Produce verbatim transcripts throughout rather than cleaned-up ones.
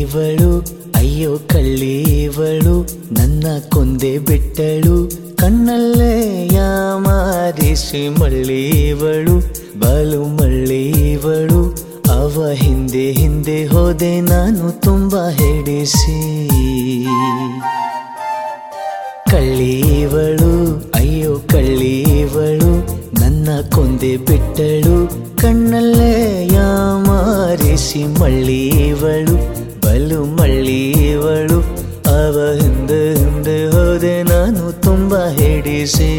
ಕಳ್ಳೀವಳು ಅಯ್ಯೋ ಕಳ್ಳೀವಳು ನನ್ನ ಕೊಂದೆ ಬಿಟ್ಟಳು ಕಣ್ಣಲ್ಲೇ ಯಾಮಾರಿಸಿ ಮಳ್ಳೀವಳು ಬಲು ಮಳ್ಳೀವಳು ಅವ ಹಿಂದೆ ಹಿಂದೆ ಹೋದೆ ನಾನು ತುಂಬಾ ಹೆಡಿಸಿ ಕಳ್ಳೀವಳು ಅಯ್ಯೋ ಕಳ್ಳೀವಳು ನನ್ನ ಕೊಂದೆ ಬಿಟ್ಟಳು ಕಣ್ಣಲ್ಲೇ ಯಾಮಾರಿಸಿ ಮಳ್ಳೀವಳು ಬಲು ಮಳ್ಳೀವಳು ಅವ ಹಿಂದೆ ಹಿಂದೆ ಹೋದೆ ನಾನು ತುಂಬಾ ಹೆಡಿಸಿ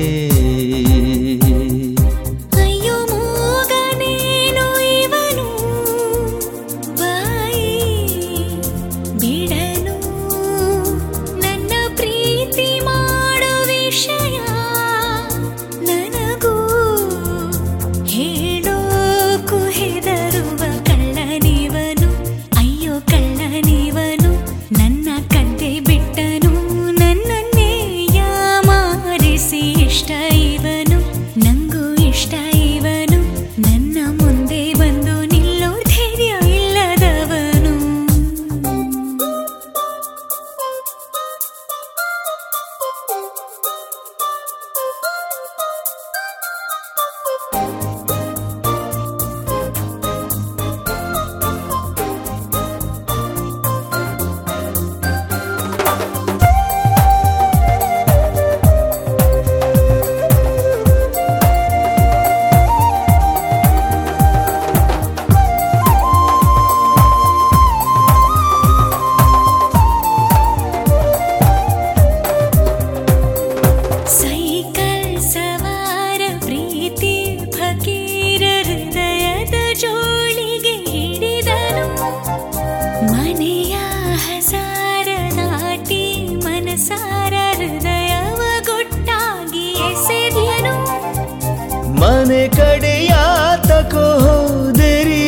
ಮನೆ ಕಡೆಯಾತಕೋ ಹೋದರಿ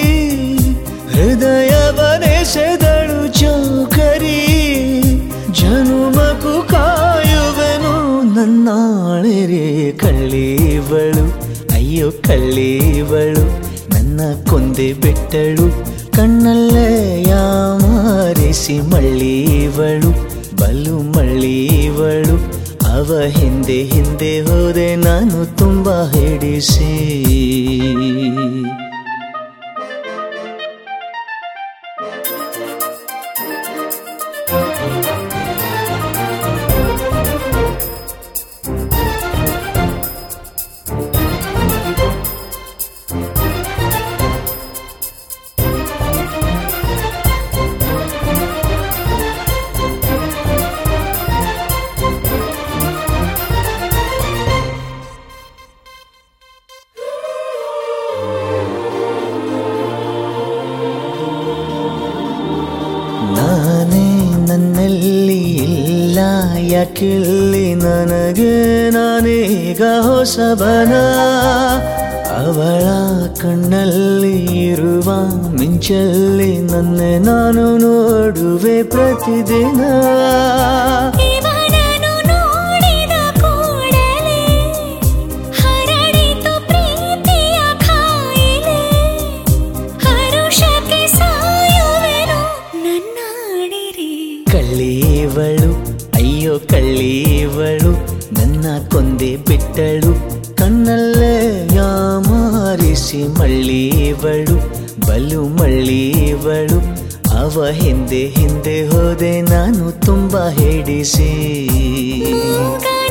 ಹೃದಯವನೆಸೆದಳು ಚೌಕರಿ ಜನುಮಕು ಕಾಯುವೆನು ನನ್ನಾಳೆರೆ ಕಳ್ಳೀವಳು ಅಯ್ಯೋ ಕಳ್ಳೀವಳು ನನ್ನ ಕೊಂದೆ ಬಿಟ್ಟಳು ಕಣ್ಣಲ್ಲೇ ಯಾಮಾರಿಸಿ ಮಳ್ಳೀವಳು ಬಲು ಮಳ್ಳೀವಳು ಅವ ಹಿಂದೆ ಹಿಂದೆ ಹೋದೆ ನಾನು ತುಂಬಾ ಹೆಡಿಸಿ ನಾನೇ ನನ್ನಲ್ಲಿ ಇಲ್ಲ ಯಾಕಿಲ್ಲಿ ನನಗೆ ನಾನೀಗ ಹೊಸಬನ ಅವಳ ಕಣ್ಣಲ್ಲಿ ಇರುವ ಮಿಂಚಲ್ಲಿ ನನ್ನೆ ನಾನು ನೋಡುವೆ ಪ್ರತಿದಿನ ಕಳ್ಳೀವಳು ಅಯ್ಯೋ ಕಳ್ಳೀವಳು ನನ್ನ ಕೊಂದೆ ಬಿಟ್ಟಳು ಕಣ್ಣಲ್ಲೇ ಯಾಮಾರಿಸಿ ಮಳ್ಳೀವಳು ಬಲು ಮಳ್ಳೀವಳು ಅವ ಹಿಂದೆ ಹಿಂದೆ ಹೋದೆ ನಾನು ತುಂಬಾ ಹೆಡಿಸಿ